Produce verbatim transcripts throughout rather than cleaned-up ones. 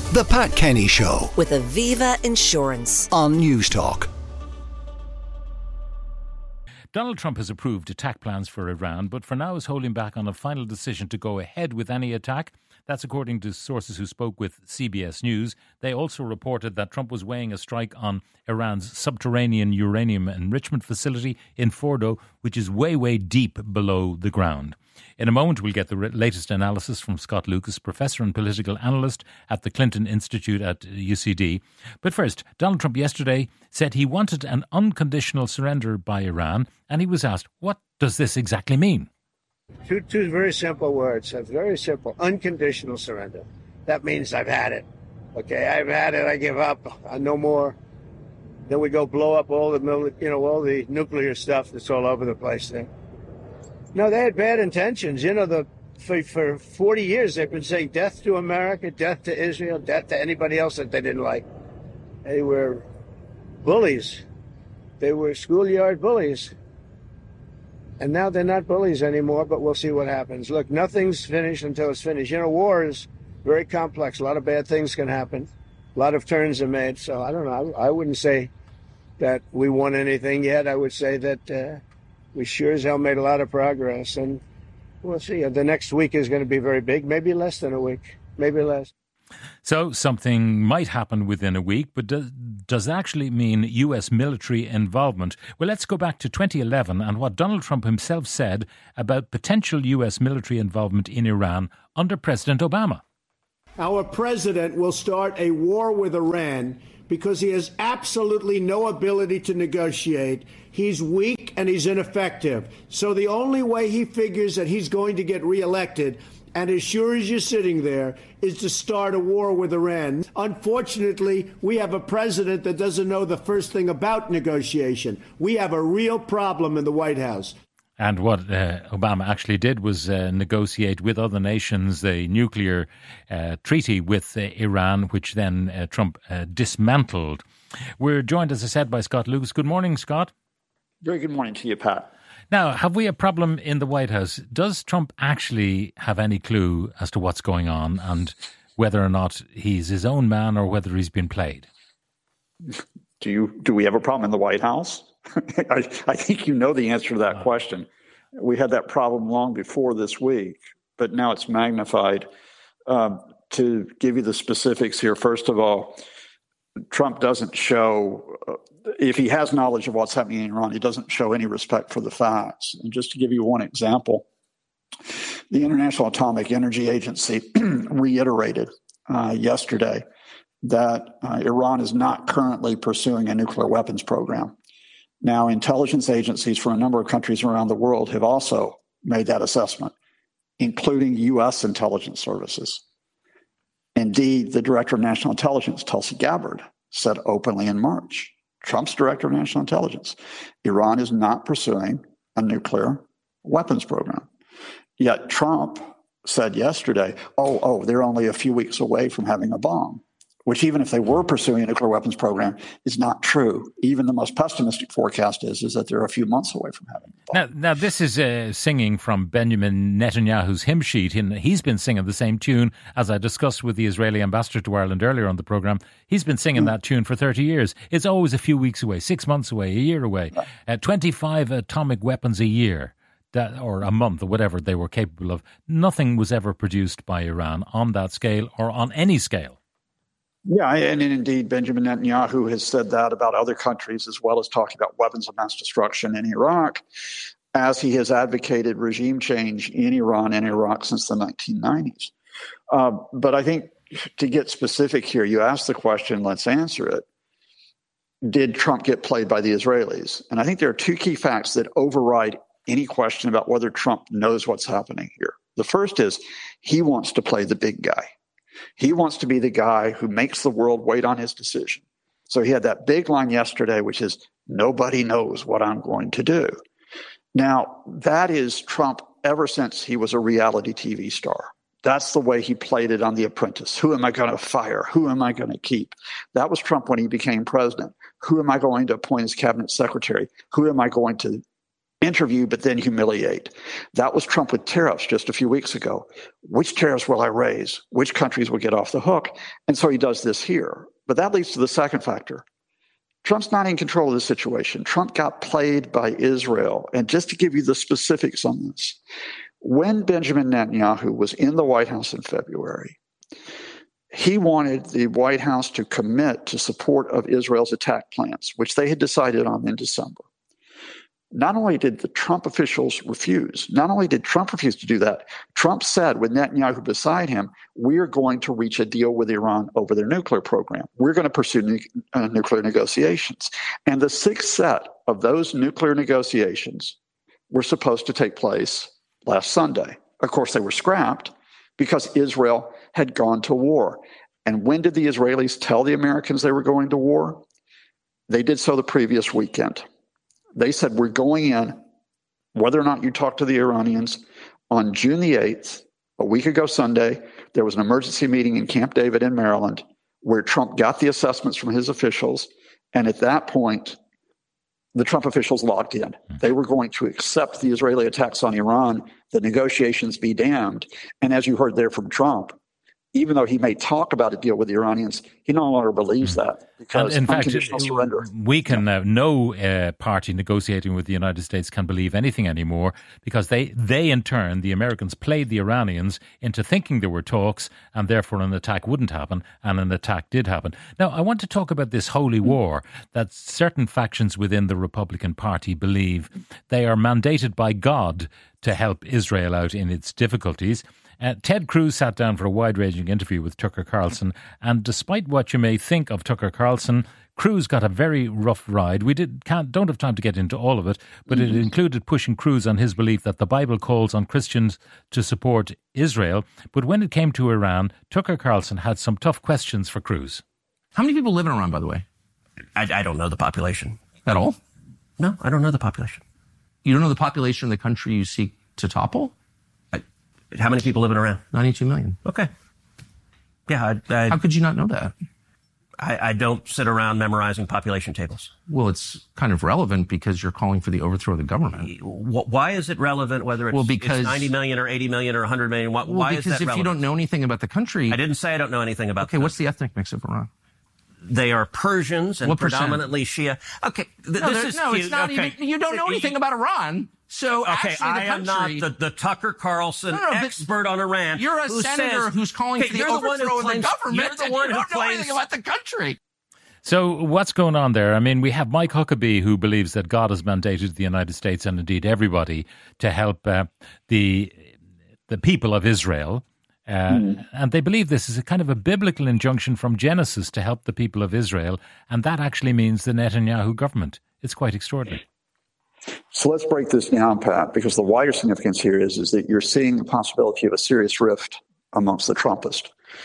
The Pat Kenny Show with Aviva Insurance on News Talk. Donald Trump has approved attack plans for Iran, but for now is holding back on a final decision to go ahead with any attack. That's according to sources who spoke with C B S News. They also reported that Trump was weighing a strike on Iran's subterranean uranium enrichment facility in Fordo, which is way, way deep below the ground. In a moment, we'll get the latest analysis from Scott Lucas, professor and political analyst at the Clinton Institute at U C D. But first, Donald Trump yesterday said he wanted an unconditional surrender by Iran, and he was asked, what does this exactly mean? Two, two very simple words. It's very simple. Unconditional surrender. That means I've had it. Okay, I've had it. I give up. Uh, no more. Then we go blow up all the, mili- you know, all the nuclear stuff that's all over the place there. No, they had bad intentions. You know, the for, for forty years they've been saying death to America, death to Israel, death to anybody else that they didn't like. They were bullies. They were schoolyard bullies. And now they're not bullies anymore, but we'll see what happens. Look, nothing's finished until it's finished. You know, war is very complex. A lot of bad things can happen. A lot of turns are made. So I don't know. I, I wouldn't say that we won anything yet. I would say that uh, we sure as hell made a lot of progress. And we'll see. The next week is going to be very big. Maybe less than a week. Maybe less. So something might happen within a week, but does, does that actually mean U S military involvement? Well, let's go back to twenty eleven and what Donald Trump himself said about potential U S military involvement in Iran under President Obama. Our president will start a war with Iran because he has absolutely no ability to negotiate. He's weak and he's ineffective. So the only way he figures that he's going to get reelected, and as sure as you're sitting there, is to start a war with Iran. Unfortunately, we have a president that doesn't know the first thing about negotiation. We have a real problem in the White House. And what uh, Obama actually did was uh, negotiate with other nations the nuclear uh, treaty with uh, Iran, which then uh, Trump uh, dismantled. We're joined, as I said, by Scott Lucas. Good morning, Scott. Very good morning to you, Pat. Now, have we a problem in the White House? Does Trump actually have any clue as to what's going on and whether or not he's his own man or whether he's been played? Do you? Do we have a problem in the White House? I, I think you know the answer to that question. We had that problem long before this week, but now it's magnified. Um, to give you the specifics here, first of all, Trump doesn't show, uh, if he has knowledge of what's happening in Iran, he doesn't show any respect for the facts. And just to give you one example, the International Atomic Energy Agency reiterated uh, yesterday that uh, Iran is not currently pursuing a nuclear weapons program. Now, intelligence agencies from a number of countries around the world have also made that assessment, including U S intelligence services. Indeed, the Director of National Intelligence, Tulsi Gabbard, said openly in March, Trump's Director of National Intelligence, Iran is not pursuing a nuclear weapons program. Yet Trump said yesterday, oh, oh, they're only a few weeks away from having a bomb, which even if they were pursuing a nuclear weapons program is not true. Even the most pessimistic forecast is, is that they're a few months away from having a bomb. Now, now this is uh, singing from Benjamin Netanyahu's hymn sheet. And he's been singing the same tune, as I discussed with the Israeli ambassador to Ireland earlier on the programme. He's been singing mm. that tune for thirty years. It's always a few weeks away, six months away, a year away. Uh, twenty-five atomic weapons a year. That, or a month or whatever they were capable of. Nothing was ever produced by Iran on that scale or on any scale. Yeah, and indeed, Benjamin Netanyahu has said that about other countries, as well as talking about weapons of mass destruction in Iraq, as he has advocated regime change in Iran and Iraq since the nineteen nineties. Uh, but I think to get specific here, you asked the question, let's answer it. Did Trump get played by the Israelis? And I think there are two key facts that override any question about whether Trump knows what's happening here. The first is he wants to play the big guy. He wants to be the guy who makes the world wait on his decision. So he had that big line yesterday, which is, nobody knows what I'm going to do. Now, that is Trump ever since he was a reality T V star. That's the way he played it on The Apprentice. Who am I going to fire? Who am I going to keep? That was Trump when he became president. Who am I going to appoint as cabinet secretary? Who am I going to interview, but then humiliate. That was Trump with tariffs just a few weeks ago. Which tariffs will I raise? Which countries will get off the hook? And so he does this here. But that leads to the second factor. Trump's not in control of the situation. Trump got played by Israel. And just to give you the specifics on this, when Benjamin Netanyahu was in the White House in February, he wanted the White House to commit to support of Israel's attack plans, which they had decided on in December. Not only did the Trump officials refuse, not only did Trump refuse to do that, Trump said with Netanyahu beside him, we're going to reach a deal with Iran over their nuclear program. We're going to pursue nu- uh, nuclear negotiations. And the sixth set of those nuclear negotiations were supposed to take place last Sunday. Of course, they were scrapped because Israel had gone to war. And when did the Israelis tell the Americans they were going to war? They did so the previous weekend. They said, we're going in, whether or not you talk to the Iranians, on June the eighth, a week ago Sunday, there was an emergency meeting in Camp David in Maryland where Trump got the assessments from his officials. And at that point, the Trump officials locked in. They were going to accept the Israeli attacks on Iran, the negotiations be damned. And as you heard there from Trump, even though he may talk about a deal with the Iranians, he no longer believes that because and in fact, surrender. we can uh, no uh, party negotiating with the United States can believe anything anymore because they, they in turn, the Americans played the Iranians into thinking there were talks and therefore an attack wouldn't happen, and an attack did happen. Now, I want to talk about this holy war that certain factions within the Republican Party believe they are mandated by God to help Israel out in its difficulties. Uh, Ted Cruz sat down for a wide-ranging interview with Tucker Carlson, and despite what you may think of Tucker Carlson, Cruz got a very rough ride. We did, can't, don't have time to get into all of it, but mm-hmm. it included pushing Cruz on his belief that the Bible calls on Christians to support Israel. But when it came to Iran, Tucker Carlson had some tough questions for Cruz. How many people live in Iran, by the way? I, I don't know the population. At all? No, I don't know the population. You don't know the population of the country you seek to topple? How many people live in Iran? ninety-two million. Okay. Yeah. I, I, How could you not know that? I, I don't sit around memorizing population tables. Well, it's kind of relevant because you're calling for the overthrow of the government. Why is it relevant whether it's, well, because, it's ninety million or eighty million or one hundred million? Why, well, why is that relevant? Because if you don't know anything about the country... I didn't say I don't know anything about Okay, what's the ethnic mix of Iran? They are Persians and what predominantly Shia. Okay, th- no, this is no, cute. It's not okay. even, you don't know anything about Iran. So okay, actually, the I am country, not the, the Tucker Carlson no, no, expert on Iran. You're a who senator says, who's calling okay, for the overthrow the of the claims, government. You're the one and you who don't know claims anything about the country. So what's going on there? I mean, we have Mike Huckabee, who believes that God has mandated the United States and indeed everybody to help uh, the the people of Israel. Uh, mm. And they believe this is a kind of a biblical injunction from Genesis to help the people of Israel. And that actually means the Netanyahu government. It's quite extraordinary. So let's break this down, Pat, because the wider significance here is, is that you're seeing the possibility of a serious rift amongst the Trumpists.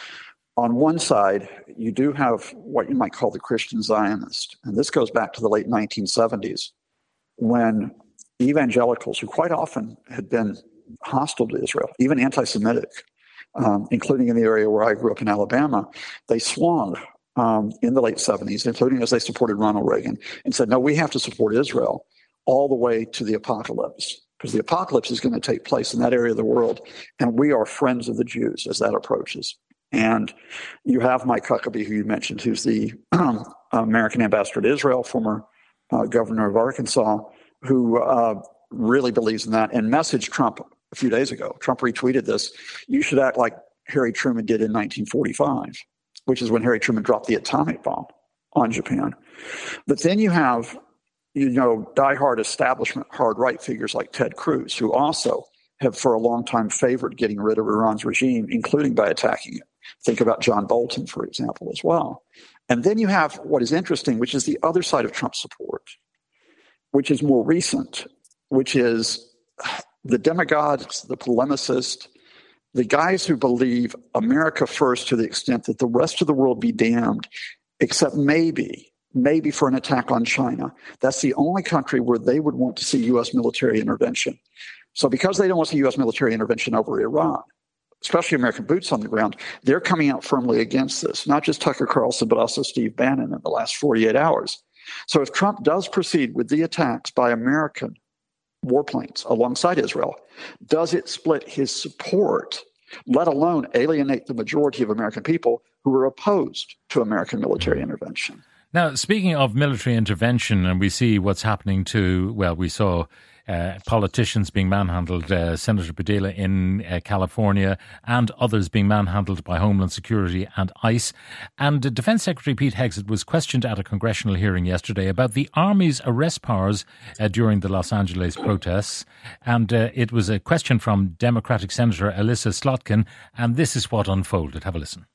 On one side, you do have what you might call the Christian Zionist. And this goes back to the late nineteen seventies when evangelicals, who quite often had been hostile to Israel, even anti-Semitic, um, including in the area where I grew up in Alabama, they swung um, in the late seventies, including as they supported Ronald Reagan, and said, no, we have to support Israel all the way to the apocalypse, because the apocalypse is going to take place in that area of the world, and we are friends of the Jews as that approaches. And you have Mike Huckabee, who you mentioned, who's the um, American ambassador to Israel, former uh, governor of Arkansas, who uh, really believes in that and messaged Trump a few days ago. Trump retweeted this. You should act like Harry Truman did in nineteen forty-five, which is when Harry Truman dropped the atomic bomb on Japan. But then you have, you know, diehard establishment, hard right figures like Ted Cruz, who also have for a long time favored getting rid of Iran's regime, including by attacking it. Think about John Bolton, for example, as well. And then you have what is interesting, which is the other side of Trump's support, which is more recent, which is the demagogues, the polemicists, the guys who believe America first to the extent that the rest of the world be damned, except maybe, maybe for an attack on China. That's the only country where they would want to see U S military intervention. So because they don't want to see U S military intervention over Iran, especially American boots on the ground, they're coming out firmly against this, not just Tucker Carlson, but also Steve Bannon in the last forty-eight hours. So if Trump does proceed with the attacks by American warplanes alongside Israel? Does it split his support, let alone alienate the majority of American people who are opposed to American military intervention? Now, speaking of military intervention, and we see what's happening to, well, we saw uh, politicians being manhandled, uh, Senator Padilla in uh, California, and others being manhandled by Homeland Security and ICE. And uh, Defence Secretary Pete Hegseth was questioned at a congressional hearing yesterday about the Army's arrest powers uh, during the Los Angeles protests. And uh, it was a question from Democratic Senator Elissa Slotkin, and this is what unfolded. Have a listen.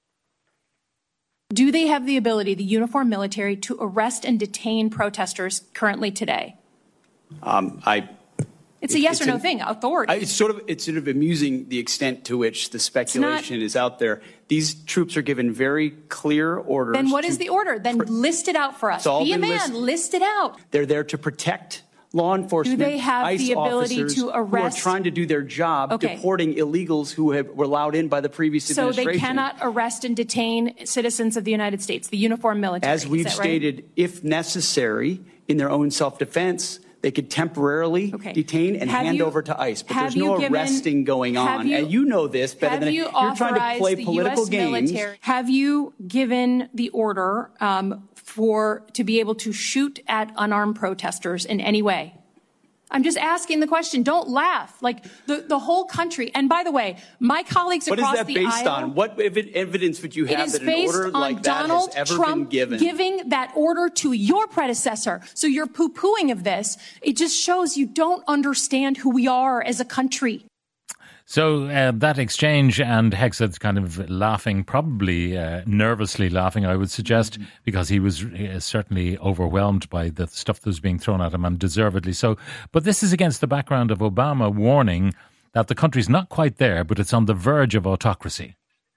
Do they have the ability, the uniformed military, to arrest and detain protesters currently today? Um, I. It's a yes or no thing. Authority. I, it's sort of it's sort of amusing the extent to which the speculation is out there. These troops are given very clear orders. Then what is the order? Then list it out for us. Be a man. List, list it out. They're there to protect law enforcement. Do they have ICE the ability to arrest? Who are trying to do their job, okay. deporting illegals who have, were allowed in by the previous so administration. So they cannot arrest and detain citizens of the United States, the uniformed military. As we've stated, right? If necessary, in their own self-defense, they could temporarily okay. detain and have hand you, over to ICE. But there's no given, arresting going on. You, and you know this better than you you're trying to play political games. Military, have you given the order um, for to be able to shoot at unarmed protesters in any way? I'm just asking the question. Don't laugh. Like the, the whole country. And by the way, my colleagues what across the aisle. What is that based on? What evidence would you have that an order like that has ever Trump been given? Giving that order to your predecessor. So you're poo-pooing of this. It just shows you don't understand who we are as a country. So uh, that exchange, and Hegseth kind of laughing, probably uh, nervously laughing, I would suggest, mm-hmm. because he was uh, certainly overwhelmed by the stuff that was being thrown at him, and deservedly so. But this is against the background of Obama warning that the country's not quite there, but it's on the verge of autocracy.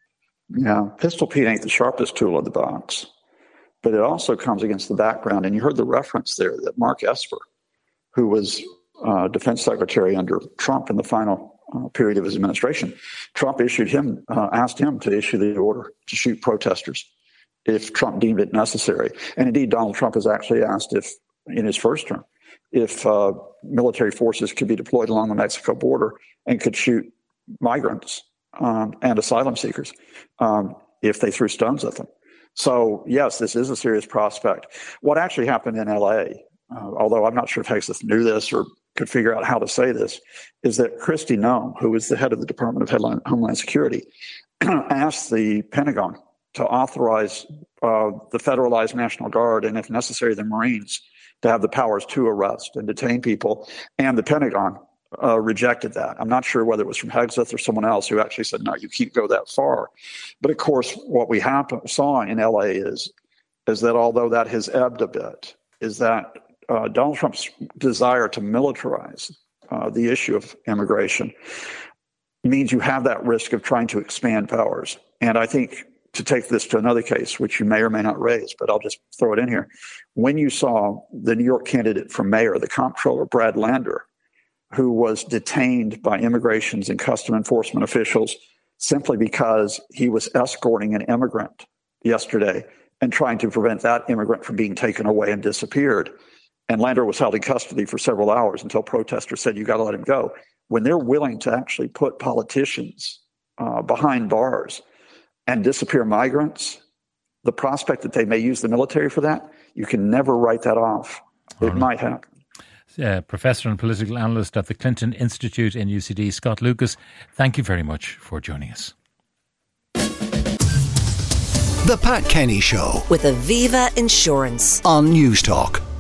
Yeah, Pistol Pete ain't the sharpest tool in the box. But it also comes against the background, and you heard the reference there that Mark Esper, who was uh, defense secretary under Trump in the final Uh, period of his administration, Trump issued him, uh, asked him to issue the order to shoot protesters if Trump deemed it necessary. And indeed, Donald Trump has actually asked if, in his first term, if uh, military forces could be deployed along the Mexico border and could shoot migrants um, and asylum seekers um, if they threw stones at them. So, yes, this is a serious prospect. What actually happened in L A, uh, although I'm not sure if Hegseth knew this or could figure out how to say this, is that Kristi Noem, who is the head of the Department of Headline, Homeland Security, asked the Pentagon to authorize uh, the federalized National Guard and, if necessary, the Marines to have the powers to arrest and detain people. And the Pentagon uh, rejected that. I'm not sure whether it was from Hegseth or someone else who actually said, no, you can't go that far. But, of course, what we happen, saw in L A is, is that although that has ebbed a bit, is that Uh, Donald Trump's desire to militarize uh, the issue of immigration means you have that risk of trying to expand powers. And I think, to take this to another case, which you may or may not raise, but I'll just throw it in here. When you saw the New York candidate for mayor, the comptroller, Brad Lander, who was detained by immigrations and custom enforcement officials simply because he was escorting an immigrant yesterday and trying to prevent that immigrant from being taken away and disappeared. And Lander was held in custody for several hours until protesters said, you got to let him go. When they're willing to actually put politicians uh, behind bars and disappear migrants, the prospect that they may use the military for that, you can never write that off. It right. might happen. Uh, professor and political analyst at the Clinton Institute in U C D, Scott Lucas, thank you very much for joining us. The Pat Kenny Show with Aviva Insurance on News Talk.